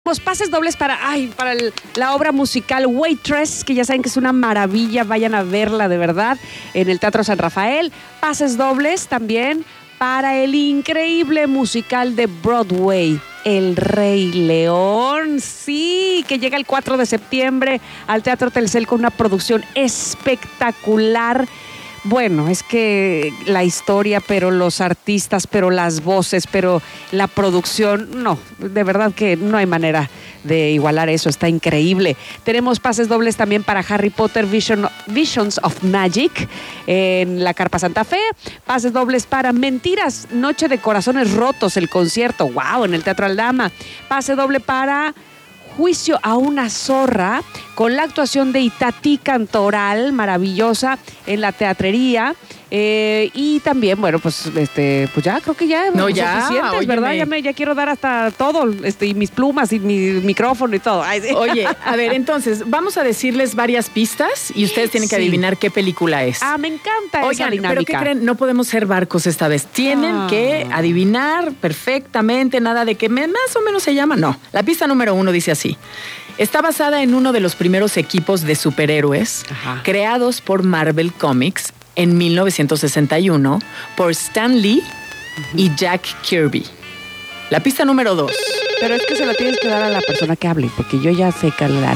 Pases dobles para la obra musical Waitress, que ya saben que es una maravilla, vayan a verla de verdad en el Teatro San Rafael. Pases dobles también para el increíble musical de Broadway, El Rey León, sí, que llega el 4 de septiembre al Teatro Telcel con una producción espectacular. Bueno, es que la historia, pero los artistas, pero las voces, pero la producción, no, de verdad que no hay manera de igualar eso, está increíble. Tenemos pases dobles también para Harry Potter Visions of Magic en la Carpa Santa Fe, pases dobles para Mentiras, Noche de Corazones Rotos, el concierto, wow, en el Teatro Aldama, pase doble para Juicio a una zorra, con la actuación de Itatí Cantoral, maravillosa, en la teatrería. Y también, bueno, pues ya creo que ya no, ya, suficientes, óyeme, ¿verdad? Ya quiero dar hasta todo, y mis plumas y mi micrófono y todo. Ay, sí. Oye, a ver, entonces, vamos a decirles varias pistas y ustedes tienen que adivinar qué película es. Me encanta esa dinámica. ¿Pero qué creen? No podemos ser barcos esta vez. Tienen que adivinar perfectamente, nada de que más o menos se llama. No, la pista número 1 dice así. Está basada en uno de los primeros equipos de superhéroes creados por Marvel Comics en 1961 por Stan Lee y Jack Kirby. La pista número 2. Pero es que se la tienes que dar a la persona que hable, porque yo ya sé calar.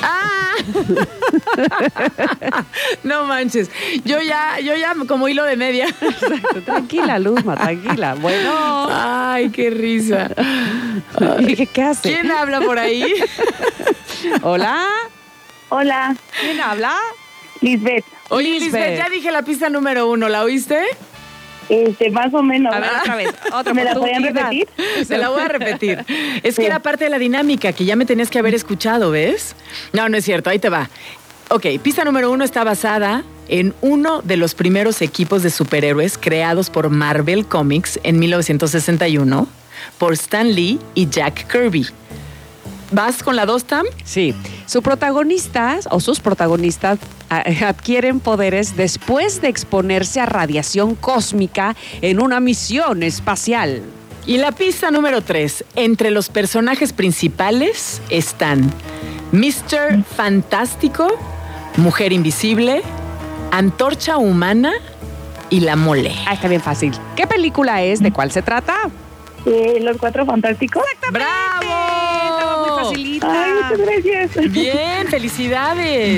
No manches. Yo ya como hilo de media. Exacto. Tranquila, Luzma, tranquila. Bueno. Ay, qué risa. Ay, ¿qué hace? ¿Quién habla por ahí? Hola. Hola. ¿Quién habla? Lisbeth. Oye, Lisbeth, ya dije la pista número 1, ¿la oíste? Más o menos. A ver, otra vez. ¿Me la podían repetir? Se la voy a repetir. Es que era parte de la dinámica que ya me tenías que haber escuchado, ¿ves? No es cierto, ahí te va. Ok, pista número 1 está basada en uno de los primeros equipos de superhéroes creados por Marvel Comics en 1961 por Stan Lee y Jack Kirby. ¿Vas con la 2, Tam? Sí. Sus protagonistas adquieren poderes después de exponerse a radiación cósmica en una misión espacial. Y la pista número 3. Entre los personajes principales están Mr. Fantástico, Mujer Invisible, Antorcha Humana y La Mole. Está bien fácil. ¿Qué película es? ¿De cuál se trata? Los Cuatro Fantásticos. ¡Bravo! Estaba muy facilita. Ay, muchas gracias. Bien, felicidades.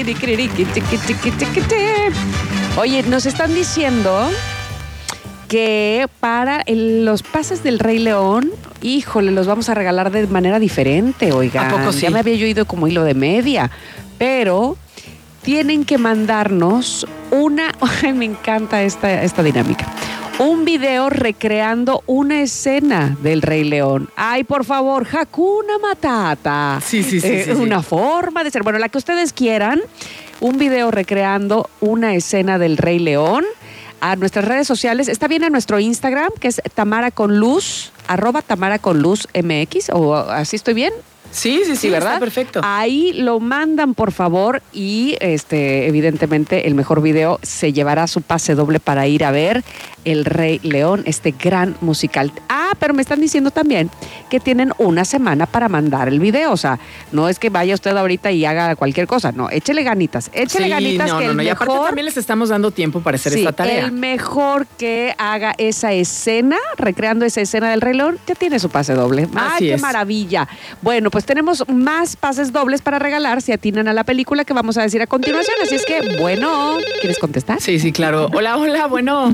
Oye, nos están diciendo que para los pases del Rey León, híjole, los vamos a regalar de manera diferente, oigan. ¿A poco sí? Ya me había yo ido como hilo de media, pero tienen que mandarnos Ay, me encanta esta dinámica. Un video recreando una escena del Rey León. Ay, por favor, Hakuna Matata. Sí. Una forma de ser. Bueno, la que ustedes quieran. Un video recreando una escena del Rey León. A nuestras redes sociales. Está bien a nuestro Instagram, que es @tamaraconluz MX. ¿O así estoy bien? Sí, ¿verdad? Está perfecto. Ahí lo mandan, por favor, y evidentemente el mejor video se llevará su pase doble para ir a ver El Rey León, este gran musical. Pero me están diciendo también que tienen una semana para mandar el video. O sea, no es que vaya usted ahorita y haga cualquier cosa. No, échele ganitas. Y aparte también les estamos dando tiempo para hacer esta tarea. El mejor que haga esa escena, recreando esa escena del Rey León, ya tiene su pase doble. ¡Ay, qué maravilla! Bueno, pues tenemos más pases dobles para regalar si atinan a la película que vamos a decir a continuación. Así es que, bueno, ¿quieres contestar? Sí, claro. Hola, bueno.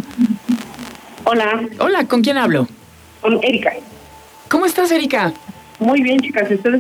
Hola, ¿con quién hablo? con Erika. ¿Cómo estás, Erika? Muy bien, chicas, ¿ustedes?